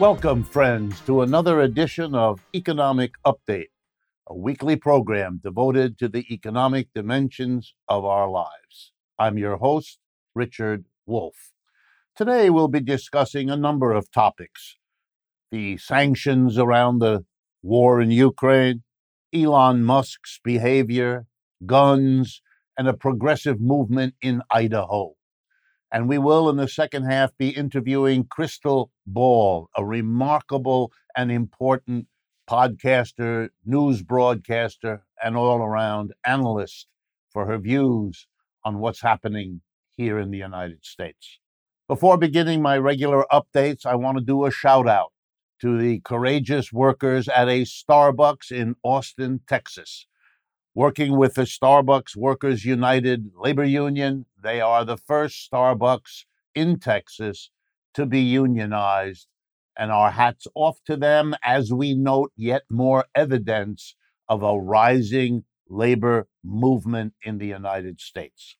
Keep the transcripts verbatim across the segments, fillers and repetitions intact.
Welcome, friends, to another edition of Economic Update, a weekly program devoted to the economic dimensions of our lives. I'm your host, Richard Wolff. Today, we'll be discussing a number of topics: the sanctions around the war in Ukraine, Elon Musk's behavior, guns, and a progressive movement in Idaho. And we will, in the second half, be interviewing Krystal Ball, a remarkable and important podcaster, news broadcaster, and all-around analyst, for her views on what's happening here in the United States. Before beginning my regular updates, I want to do a shout-out to the courageous workers at a Starbucks in Austin, Texas. Working with the Starbucks Workers United Labor Union, they are the first Starbucks in Texas to be unionized, and our hats off to them as we note yet more evidence of a rising labor movement in the United States.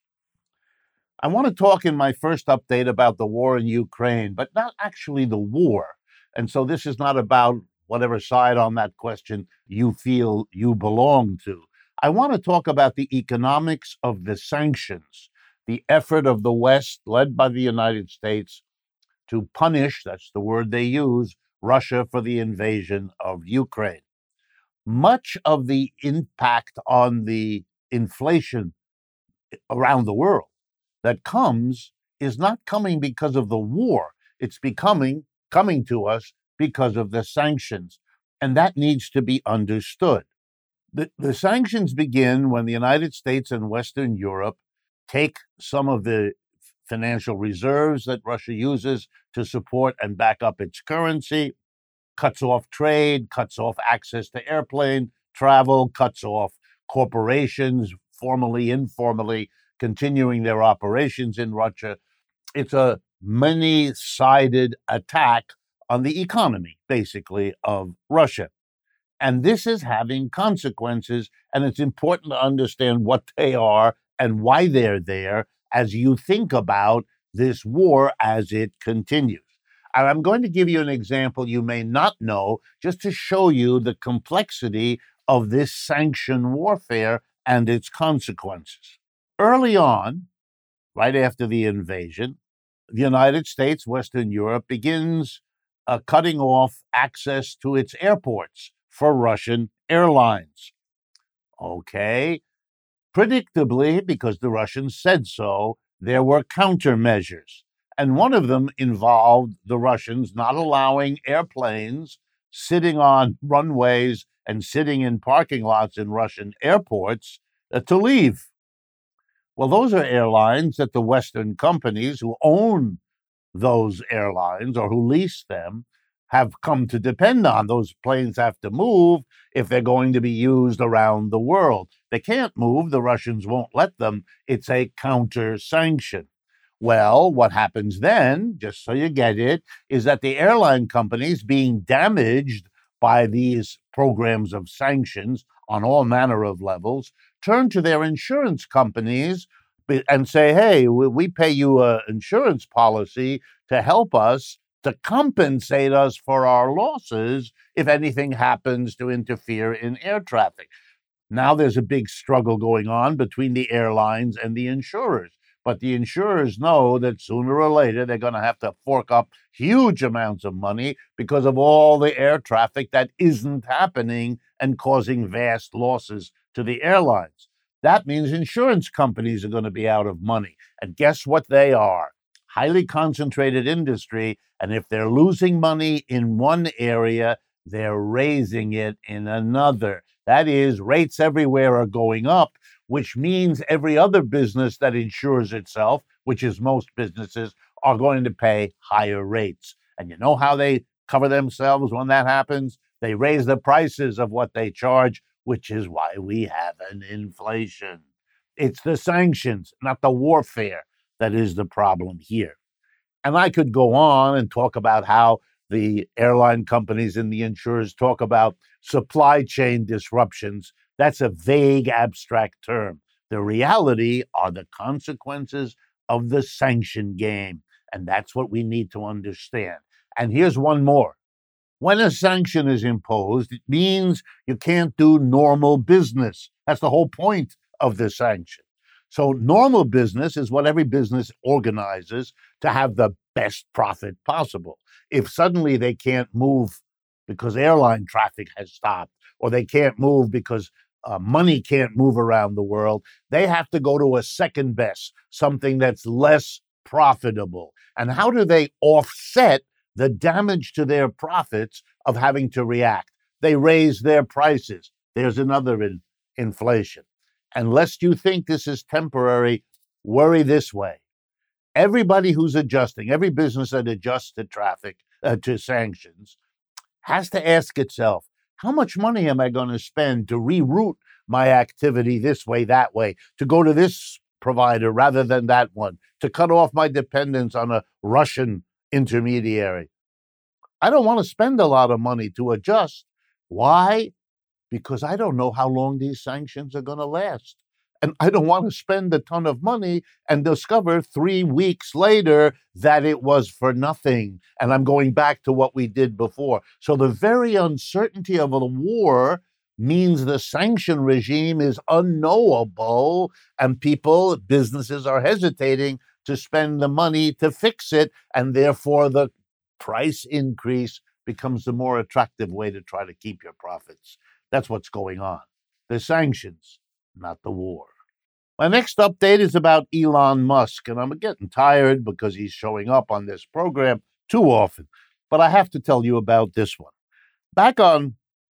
I want to talk in my first update about the war in Ukraine, but not actually the war. And so this is not about whatever side on that question you feel you belong to. I want to talk about the economics of the sanctions, the effort of the West, led by the United States, to punish, that's the word they use, Russia for the invasion of Ukraine. Much of the impact on the inflation around the world that comes is not coming because of the war. It's becoming coming to us because of the sanctions, and that needs to be understood. The, the sanctions begin when the United States and Western Europe take some of the financial reserves that Russia uses to support and back up its currency, cuts off trade, cuts off access to airplane travel, cuts off corporations, formally, informally, continuing their operations in Russia. It's a many-sided attack on the economy, basically, of Russia. And this is having consequences, and it's important to understand what they are and why they're there as you think about this war as it continues. And I'm going to give you an example you may not know, just to show you the complexity of this sanction warfare and its consequences. Early on, right after the invasion, the United States, Western Europe, begins uh, cutting off access to its airports for Russian airlines. Okay. Predictably, because the Russians said so, there were countermeasures. And one of them involved the Russians not allowing airplanes sitting on runways and sitting in parking lots in Russian airports uh, to leave. Well, those are airlines that the Western companies who own those airlines or who lease them have come to depend on. Those planes have to move if they're going to be used around the world. They can't move. The Russians won't let them. It's a counter sanction. Well, what happens then, just so you get it, is that the airline companies, being damaged by these programs of sanctions on all manner of levels, turn to their insurance companies and say, hey, we pay you an insurance policy to help us, to compensate us for our losses if anything happens to interfere in air traffic. Now there's a big struggle going on between the airlines and the insurers. But the insurers know that sooner or later they're going to have to fork up huge amounts of money because of all the air traffic that isn't happening and causing vast losses to the airlines. That means insurance companies are going to be out of money. And guess what they are? Highly concentrated industry. And if they're losing money in one area, they're raising it in another. That is, rates everywhere are going up, which means every other business that insures itself, which is most businesses, are going to pay higher rates. And you know how they cover themselves when that happens? They raise the prices of what they charge, which is why we have an inflation. It's the sanctions, not the warfare, that is the problem here. And I could go on and talk about how the airline companies and the insurers talk about supply chain disruptions. That's a vague, abstract term. The reality are the consequences of the sanction game. And that's what we need to understand. And here's one more. When a sanction is imposed, it means you can't do normal business. That's the whole point of the sanction. So normal business is what every business organizes to have the best profit possible. If suddenly they can't move because airline traffic has stopped, or they can't move because uh, money can't move around the world, they have to go to a second best, something that's less profitable. And how do they offset the damage to their profits of having to react? They raise their prices. There's another in inflation. And lest you think this is temporary, worry this way. Everybody who's adjusting, every business that adjusts to traffic, uh, to sanctions, has to ask itself, how much money am I going to spend to reroute my activity this way, that way, to go to this provider rather than that one, to cut off my dependence on a Russian intermediary? I don't want to spend a lot of money to adjust. Why? Because I don't know how long these sanctions are going to last. And I don't want to spend a ton of money and discover three weeks later that it was for nothing. And I'm going back to what we did before. So the very uncertainty of a war means the sanction regime is unknowable, and people, businesses are hesitating to spend the money to fix it. And therefore, the price increase becomes the more attractive way to try to keep your profits. That's what's going on. The sanctions, not the war. My next update is about Elon Musk, and I'm getting tired because he's showing up on this program too often. But I have to tell you about this one. Back on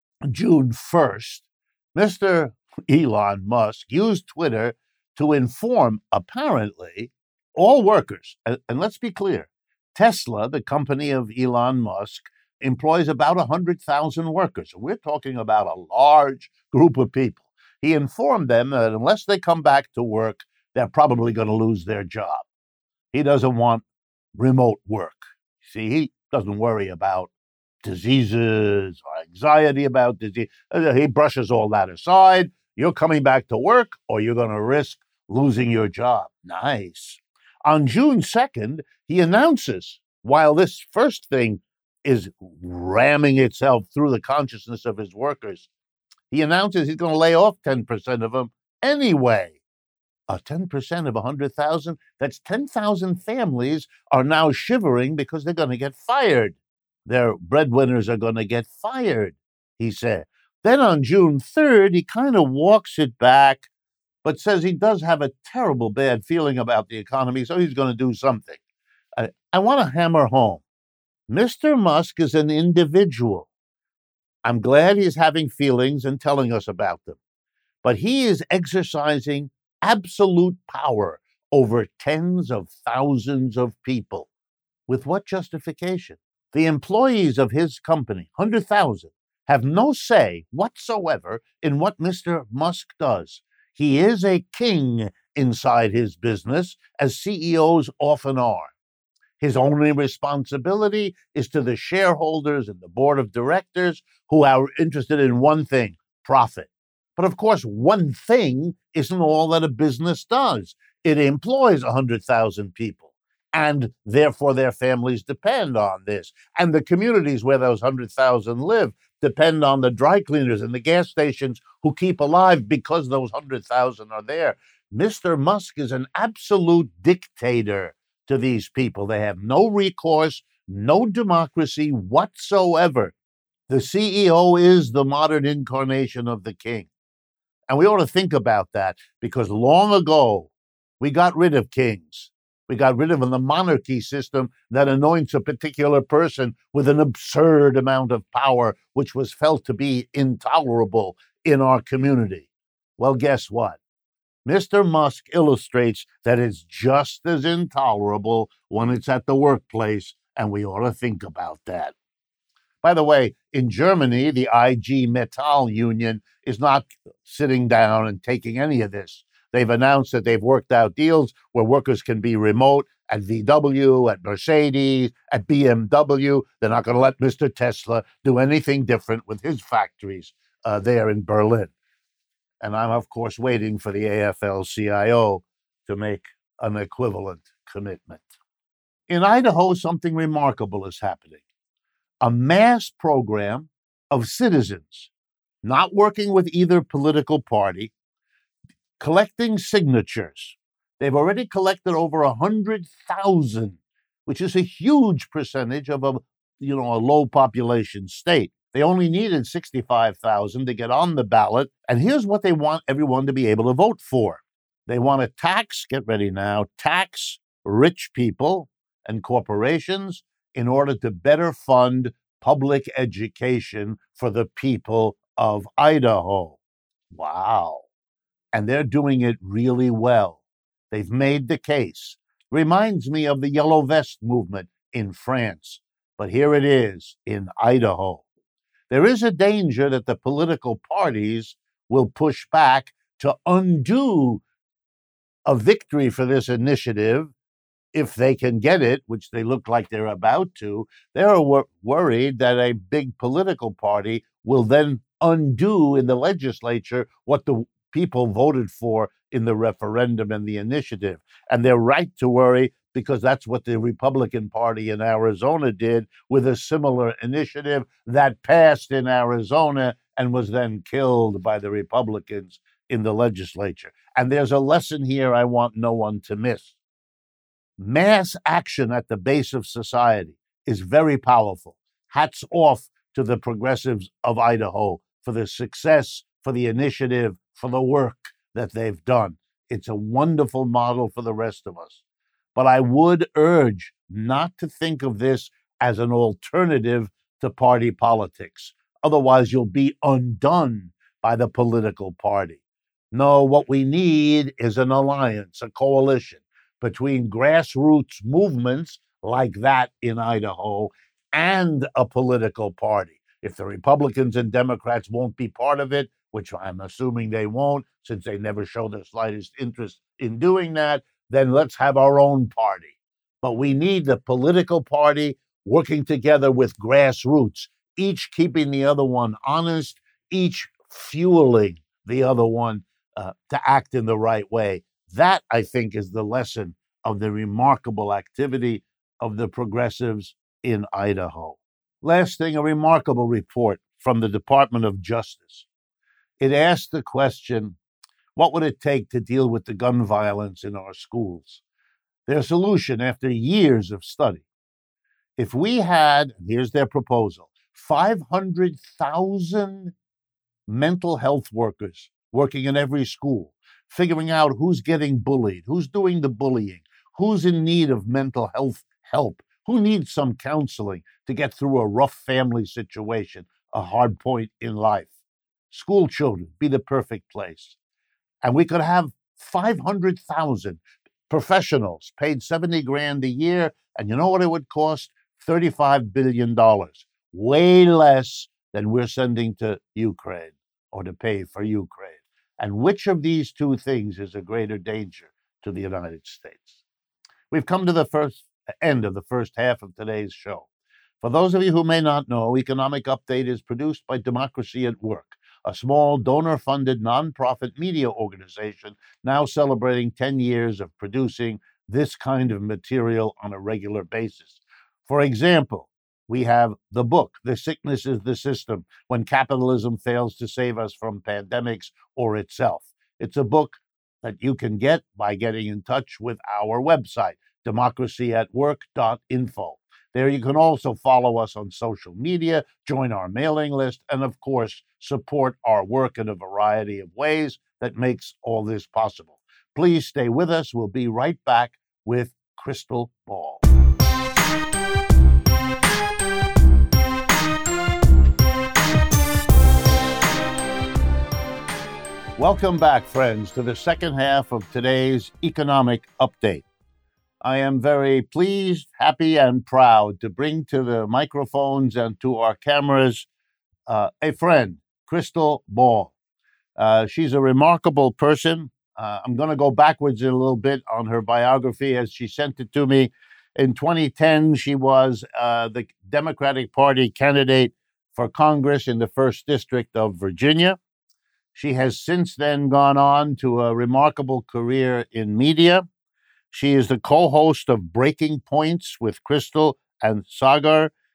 June first, Mister Elon Musk used Twitter to inform, apparently, all workers. And, and let's be clear, Tesla, the company of Elon Musk, employs about one hundred thousand workers. So we're talking about a large group of people. He informed them that unless they come back to work, they're probably going to lose their job. He doesn't want remote work. See, he doesn't worry about diseases or anxiety about disease. He brushes all that aside. You're coming back to work or you're going to risk losing your job. Nice. On June second, he announces, while this first thing is ramming itself through the consciousness of his workers, he announces he's going to lay off ten percent of them anyway. Uh, ten percent of one hundred thousand, that's ten thousand families are now shivering because they're going to get fired. Their breadwinners are going to get fired, he said. Then on June third, he kind of walks it back, but says he does have a terrible bad feeling about the economy, so he's going to do something. I, I want to hammer home. Mister Musk is an individual. I'm glad he's having feelings and telling us about them. But he is exercising absolute power over tens of thousands of people. With what justification? The employees of his company, one hundred thousand, have no say whatsoever in what Mister Musk does. He is a king inside his business, as C E Os often are. His only responsibility is to the shareholders and the board of directors who are interested in one thing, profit. But of course, one thing isn't all that a business does. It employs one hundred thousand people, and therefore their families depend on this. And the communities where those one hundred thousand live depend on the dry cleaners and the gas stations who keep alive because those one hundred thousand are there. Mister Musk is an absolute dictator to these people. They have no recourse, no democracy whatsoever. The C E O is the modern incarnation of the king. And we ought to think about that, because long ago, we got rid of kings. We got rid of the monarchy system that anoints a particular person with an absurd amount of power, which was felt to be intolerable in our community. Well, guess what? Mister Musk illustrates that it's just as intolerable when it's at the workplace, and we ought to think about that. By the way, in Germany, the I G Metall union is not sitting down and taking any of this. They've announced that they've worked out deals where workers can be remote at V W, at Mercedes, at B M W. They're not going to let Mister Tesla do anything different with his factories uh, there in Berlin. And I'm, of course, waiting for the A F L C I O to make an equivalent commitment. In Idaho, something remarkable is happening. a mass program of citizens not working with either political party, collecting signatures. They've already collected over one hundred thousand, which is a huge percentage of a, you know, a low population state. They only needed sixty-five thousand to get on the ballot. And here's what they want everyone to be able to vote for. They want to tax, get ready now, tax rich people and corporations in order to better fund public education for the people of Idaho. Wow. And they're doing it really well. They've made the case. Reminds me of the Yellow Vest movement in France, but here it is in Idaho. There is a danger that the political parties will push back to undo a victory for this initiative if they can get it, which they look like they're about to. They're wor- worried that a big political party will then undo in the legislature what the people voted for in the referendum and the initiative. And they're right to worry because that's what the Republican Party in Arizona did with a similar initiative that passed in Arizona and was then killed by the Republicans in the legislature. And there's a lesson here I want no one to miss. Mass action at the base of society is very powerful. Hats off to the progressives of Idaho for the success, for the initiative, for the work that they've done. It's a wonderful model for the rest of us. But I would urge not to think of this as an alternative to party politics. Otherwise, you'll be undone by the political party. No, what we need is an alliance, a coalition between grassroots movements like that in Idaho and a political party. If the Republicans and Democrats won't be part of it, which I'm assuming they won't, since they never show the slightest interest in doing that, then let's have our own party. But we need the political party working together with grassroots, each keeping the other one honest, each fueling the other one uh, to act in the right way. That, I think, is the lesson of the remarkable activity of the progressives in Idaho. Last thing, a remarkable report from the Department of Justice. It asked the question, what would it take to deal with the gun violence in our schools? Their solution, after years of study, if we had, here's their proposal, five hundred thousand mental health workers working in every school, figuring out who's getting bullied, who's doing the bullying, who's in need of mental health help, who needs some counseling to get through a rough family situation, a hard point in life. School children be the perfect place. And we could have five hundred thousand professionals paid seventy grand a year. And you know what it would cost? thirty-five billion dollars, way less than we're sending to Ukraine or to pay for Ukraine. And which of these two things is a greater danger to the United States? We've come to the first end of the first half of today's show. For those of you who may not know, Economic Update is produced by Democracy at Work, a small donor-funded nonprofit media organization now celebrating ten years of producing this kind of material on a regular basis. For example, we have the book, The Sickness is the System, When Capitalism Fails to Save Us from Pandemics or Itself. It's a book that you can get by getting in touch with our website, democracy at work dot info. There you can also follow us on social media, join our mailing list, and of course, support our work in a variety of ways that makes all this possible. Please stay with us. We'll be right back with Crystal Ball. Welcome back, friends, to the second half of today's Economic Update. I am very pleased, happy, and proud to bring to the microphones and to our cameras uh, a friend, Crystal Ball. Uh, she's a remarkable person. Uh, I'm going to go backwards a little bit on her biography as she sent it to me. In twenty ten, she was uh, the Democratic Party candidate for Congress in the first District of Virginia. She has since then gone on to a remarkable career in media. She is the co-host of Breaking Points with Crystal and Sagar.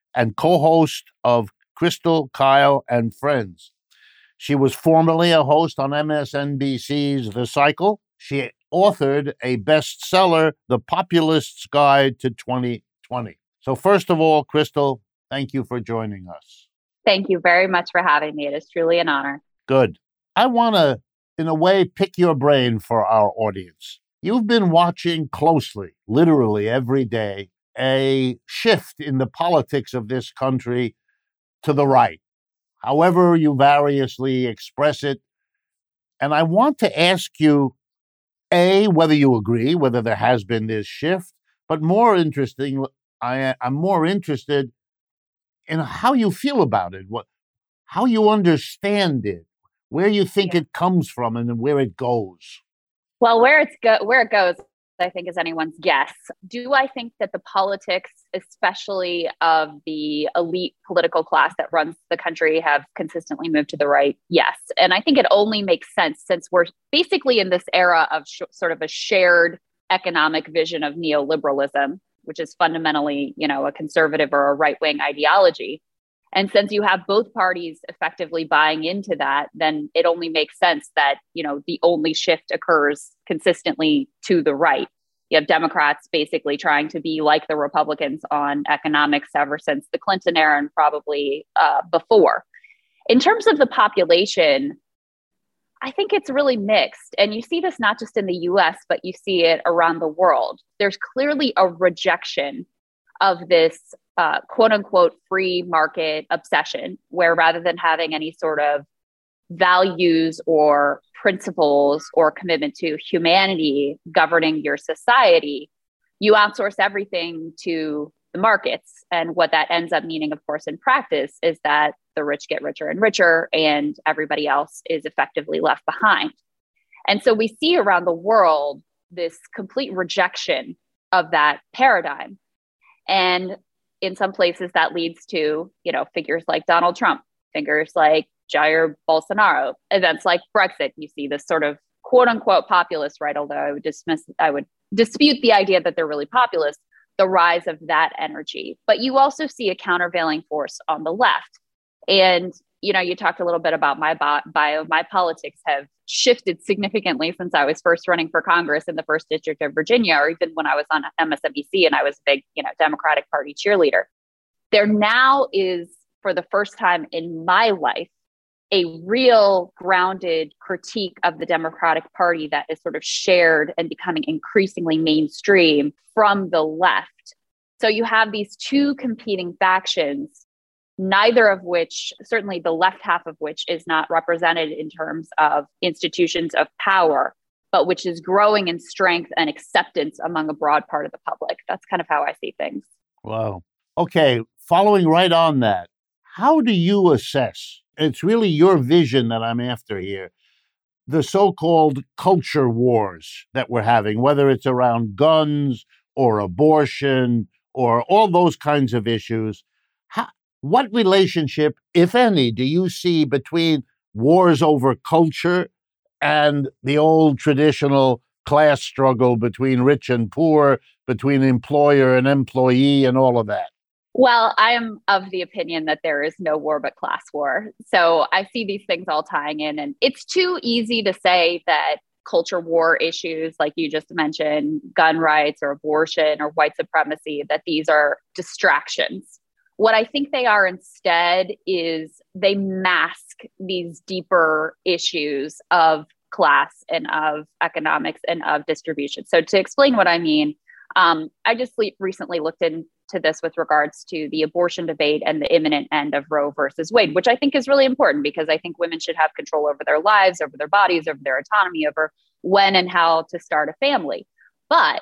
and co-host of Crystal, Kyle, and Friends. She was formerly a host on M S N B C's The Cycle. She authored a bestseller, The Populist's Guide to twenty twenty. So first of all, Crystal, thank you for joining us. Thank you very much for having me. It is truly an honor. Good. I want to, in a way, pick your brain for our audience. You've been watching closely, literally every day, a shift in the politics of this country to the right, however you variously express it. And I want to ask you, A, whether you agree, whether there has been this shift, but more interesting, I, I'm more interested in how you feel about it, what, how you understand it, where you think Yeah. it comes from and where it goes. Well, where it's go- where it goes, I think, is anyone's guess. Do I think that the politics, especially of the elite political class that runs the country, have consistently moved to the right? Yes. And I think it only makes sense since we're basically in this era of sh- sort of a shared economic vision of neoliberalism, which is fundamentally, you know, a conservative or a right-wing ideology. And since you have both parties effectively buying into that, then it only makes sense that, you know, the only shift occurs consistently to the right. You have Democrats basically trying to be like the Republicans on economics ever since the Clinton era and probably uh, before. In terms of the population, I think it's really mixed. And you see this not just in the U S, but you see it around the world. There's clearly a rejection of this uh, quote unquote free market obsession, where rather than having any sort of values or principles or commitment to humanity governing your society, you outsource everything to the markets. And what that ends up meaning, of course, in practice is that the rich get richer and richer and everybody else is effectively left behind. And so we see around the world this complete rejection of that paradigm. And in some places that leads to, you know, figures like Donald Trump, figures like Jair Bolsonaro, events like Brexit. You see this sort of quote unquote populist, right? Although I would dismiss, I would dispute the idea that they're really populist, the rise of that energy. But you also see a countervailing force on the left. And, you know, you talked a little bit about my bio. My politics have shifted significantly since I was first running for Congress in the first district of Virginia, or even when I was on M S N B C and I was a big, you know, Democratic Party cheerleader. There now is, for the first time in my life, a real grounded critique of the Democratic Party that is sort of shared and becoming increasingly mainstream from the left. So you have these two competing factions, neither of which, certainly the left half of which, is not represented in terms of institutions of power, but which is growing in strength and acceptance among a broad part of the public. That's kind of how I see things. Wow. Okay, following right on that, how do you assess, it's really your vision that I'm after here, the so-called culture wars that we're having, whether it's around guns or abortion or all those kinds of issues? How, what relationship, if any, do you see between wars over culture and the old traditional class struggle between rich and poor, between employer and employee and all of that? Well, I am of the opinion that there is no war but class war. So I see these things all tying in. And it's too easy to say that culture war issues, like you just mentioned, gun rights or abortion or white supremacy, that these are distractions. What I think they are instead is they mask these deeper issues of class and of economics and of distribution. So to explain what I mean, um, I just recently looked into this with regards to the abortion debate and the imminent end of Roe versus Wade, which I think is really important because I think women should have control over their lives, over their bodies, over their autonomy, over when and how to start a family. But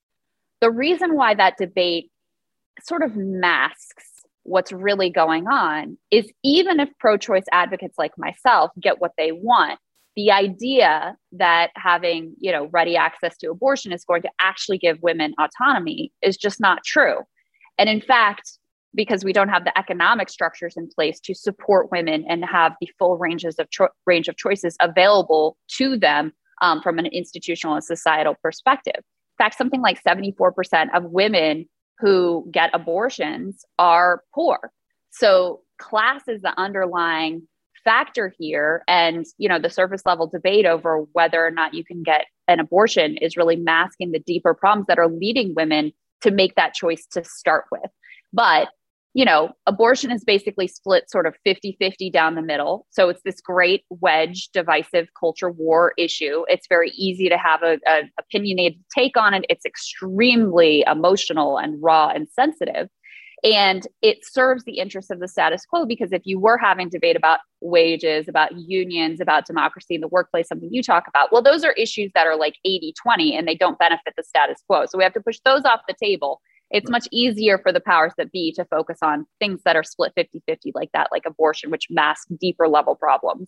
the reason why that debate sort of masks what's really going on is even if pro-choice advocates like myself get what they want, the idea that having, you know, ready access to abortion is going to actually give women autonomy is just not true. And in fact, because we don't have the economic structures in place to support women and have the full ranges of cho- range of choices available to them um, from an institutional and societal perspective. In fact, something like seventy-four percent of women who get abortions are poor. So class is the underlying factor here. And, you know, the surface level debate over whether or not you can get an abortion is really masking the deeper problems that are leading women to make that choice to start with. But, you know, abortion is basically split sort of fifty-fifty down the middle. So it's this great wedge, divisive culture war issue. It's very easy to have a, a opinionated take on it. It's extremely emotional and raw and sensitive. And it serves the interests of the status quo, because if you were having debate about wages, about unions, about democracy in the workplace, something you talk about, well, those are issues that are like eighty twenty and they don't benefit the status quo. So we have to push those off the table. It's much easier for the powers that be to focus on things that are split fifty-fifty like that, like abortion, which mask deeper level problems.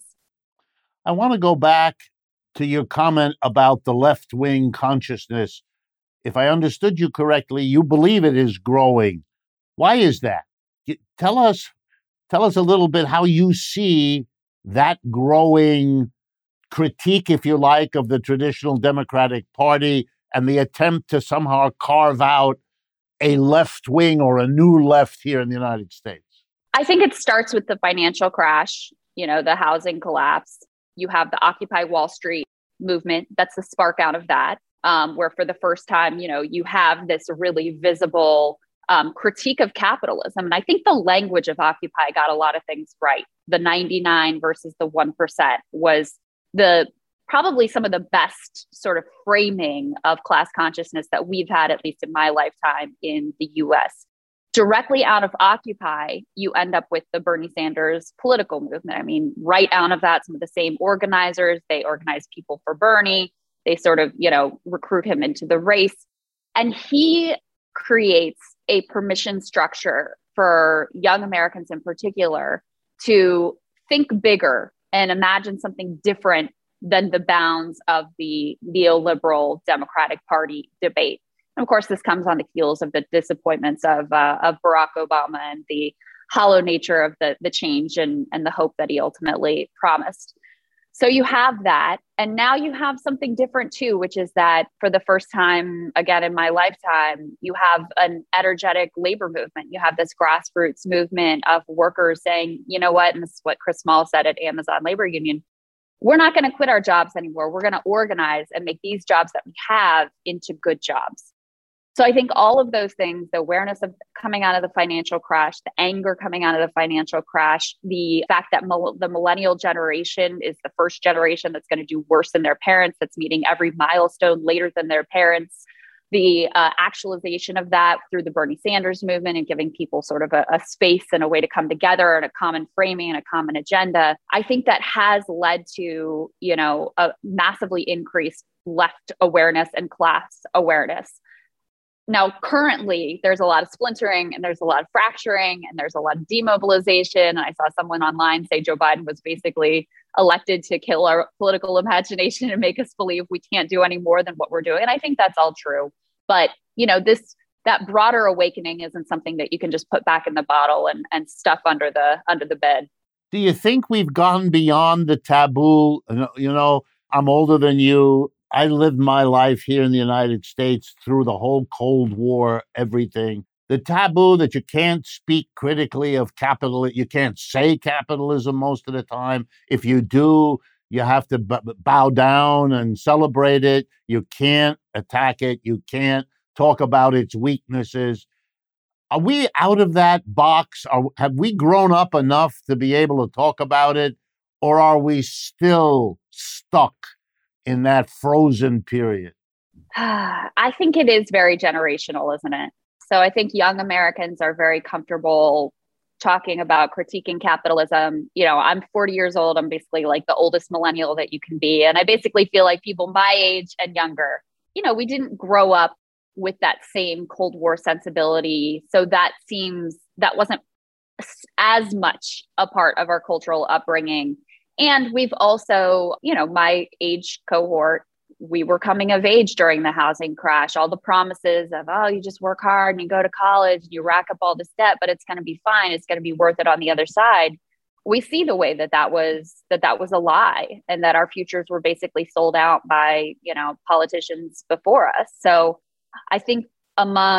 I want to go back to your comment about the left-wing consciousness. If I understood you correctly, you believe it is growing. Why is that? Tell us, tell us a little bit how you see that growing critique, if you like, of the traditional Democratic Party and the attempt to somehow carve out a left wing or a new left here in the United States. I think it starts with the financial crash, you know, the housing collapse. You have the Occupy Wall Street movement. That's the spark out of that, um, where for the first time, you know, you have this really visible Um, critique of capitalism. And I think the language of Occupy got a lot of things right. The ninety-nine versus the one percent was the probably some of the best sort of framing of class consciousness that we've had, at least in my lifetime in the U S. Directly out of Occupy, you end up with the Bernie Sanders political movement. I mean, right out of that, some of the same organizers, they organize people for Bernie. They sort of, you know, recruit him into the race. And he creates a permission structure for young Americans in particular to think bigger and imagine something different than the bounds of the neoliberal Democratic Party debate. And of course, this comes on the heels of the disappointments of uh, of Barack Obama and the hollow nature of the, the change and, and the hope that he ultimately promised. So you have that. And now you have something different too, which is that for the first time, again, in my lifetime, you have an energetic labor movement. You have this grassroots movement of workers saying, you know what, and this is what Chris Small said at Amazon Labor Union, we're not going to quit our jobs anymore. We're going to organize and make these jobs that we have into good jobs. So I think all of those things, the awareness of coming out of the financial crash, the anger coming out of the financial crash, the fact that mil- the millennial generation is the first generation that's going to do worse than their parents, that's meeting every milestone later than their parents, the uh, actualization of that through the Bernie Sanders movement and giving people sort of a, a space and a way to come together and a common framing and a common agenda. I think that has led to, you know, a massively increased left awareness and class awareness. Now, currently, there's a lot of splintering and there's a lot of fracturing and there's a lot of demobilization. I saw someone online say Joe Biden was basically elected to kill our political imagination and make us believe we can't do any more than what we're doing. And I think that's all true. But, you know, this that broader awakening isn't something that you can just put back in the bottle and, and stuff under the under the bed. Do you think we've gone beyond the taboo? You know, I'm older than you. I lived my life here in the United States through the whole Cold War, everything. The taboo that you can't speak critically of capital, you can't say capitalism most of the time. If you do, you have to b- bow down and celebrate it. You can't attack it. You can't talk about its weaknesses. Are we out of that box? Are, have we grown up enough to be able to talk about it? Or are we still stuck in that frozen period? I think it is very generational, isn't it? So I think young Americans are very comfortable talking about critiquing capitalism. You know, I'm forty years old. I'm basically like the oldest millennial that you can be. And I basically feel like people my age and younger, you know, we didn't grow up with that same Cold War sensibility. So that seems, that wasn't as much a part of our cultural upbringing. And we've also, you know, my age cohort, we were coming of age during the housing crash. All the promises of, oh, you just work hard and you go to college and you rack up all this debt, but it's going to be fine. It's going to be worth it on the other side. We see the way that that was, that that was a lie and that our futures were basically sold out by, you know, politicians before us. So I think among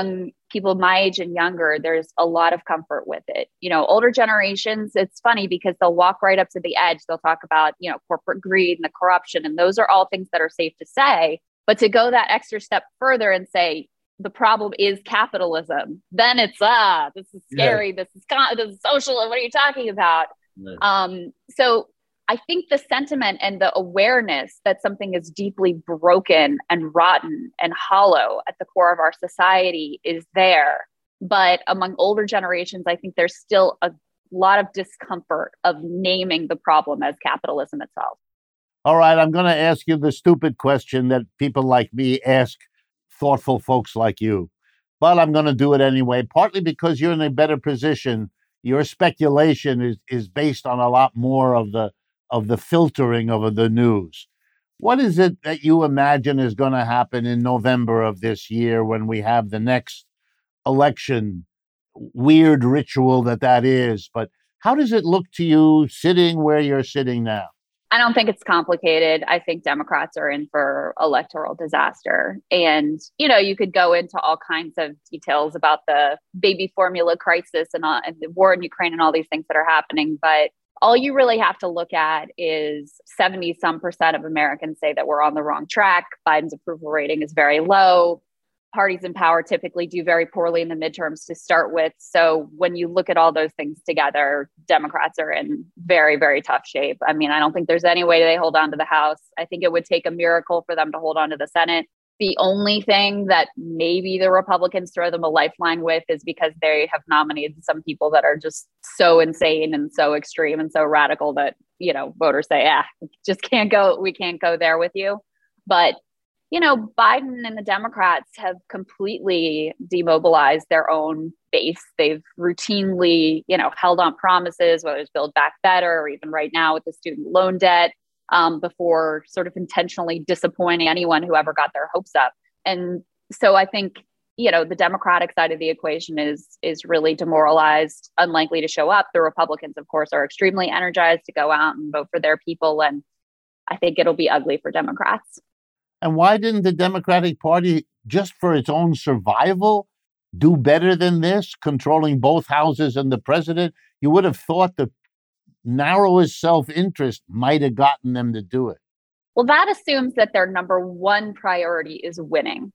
people my age and younger, there's a lot of comfort with it. You know, older generations, it's funny because they'll walk right up to the edge. They'll talk about, you know, corporate greed and the corruption. And those are all things that are safe to say. But to go that extra step further and say, the problem is capitalism, then it's, ah, this is scary. Yeah. This is con- this is social. What are you talking about? Yeah. Um, so I think the sentiment and the awareness that something is deeply broken and rotten and hollow at the core of our society is there. But among older generations, I think there's still a lot of discomfort of naming the problem as capitalism itself. All right, I'm going to ask you the stupid question that people like me ask thoughtful folks like you. But I'm going to do it anyway, partly because you're in a better position. Your speculation is, is based on a lot more of the of the filtering of the news. What is it that you imagine is going to happen in November of this year when we have the next election? Weird ritual that that is, but how does it look to you sitting where you're sitting now? I don't think it's complicated. I think Democrats are in for electoral disaster. And, you know, you could go into all kinds of details about the baby formula crisis and, all, and the war in Ukraine and all these things that are happening. But all you really have to look at is seventy some percent of Americans say that we're on the wrong track. Biden's approval rating is very low. Parties in power typically do very poorly in the midterms to start with. So when you look at all those things together, Democrats are in very, very tough shape. I mean, I don't think there's any way they hold on to the House. I think it would take a miracle for them to hold on to the Senate. The only thing that maybe the Republicans throw them a lifeline with is because they have nominated some people that are just so insane and so extreme and so radical that, you know, voters say, ah, just can't go. We can't go there with you. But, you know, Biden and the Democrats have completely demobilized their own base. They've routinely, you know, held on promises, whether it's Build Back Better or even right now with the student loan debt. Um, before sort of intentionally disappointing anyone who ever got their hopes up. And so I think, you know, the Democratic side of the equation is is really demoralized, unlikely to show up. The Republicans, of course, are extremely energized to go out and vote for their people. And I think it'll be ugly for Democrats. And why didn't the Democratic Party, just for its own survival, do better than this, controlling both houses and the president? You would have thought the narrowest self-interest might have gotten them to do it. Well, that assumes that their number one priority is winning.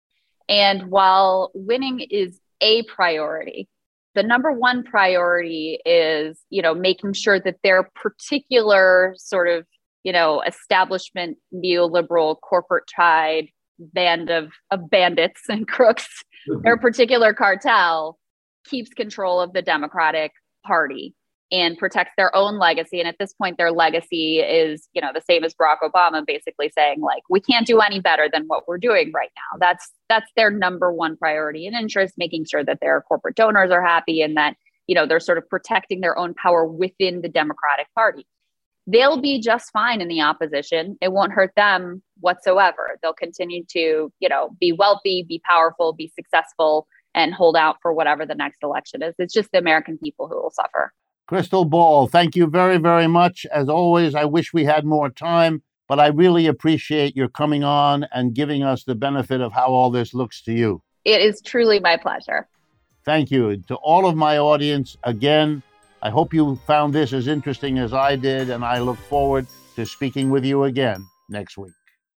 And while winning is a priority, the number one priority is, you know, making sure that their particular sort of, you know, establishment, neoliberal, corporate-tied band of, of bandits and crooks, mm-hmm. their particular cartel keeps control of the Democratic Party and protects their own legacy. And at this point, their legacy is, you know, the same as Barack Obama, basically saying, like, we can't do any better than what we're doing right now. That's that's their number one priority and interest, making sure that their corporate donors are happy and that, you know, they're sort of protecting their own power within the Democratic Party. They'll be just fine in the opposition. It won't hurt them whatsoever. They'll continue to, you know, be wealthy, be powerful, be successful, and hold out for whatever the next election is. It's just the American people who will suffer. Crystal Ball, thank you very, very much. As always, I wish we had more time, but I really appreciate your coming on and giving us the benefit of how all this looks to you. It is truly my pleasure. Thank you. To all of my audience, again, I hope you found this as interesting as I did, and I look forward to speaking with you again next week.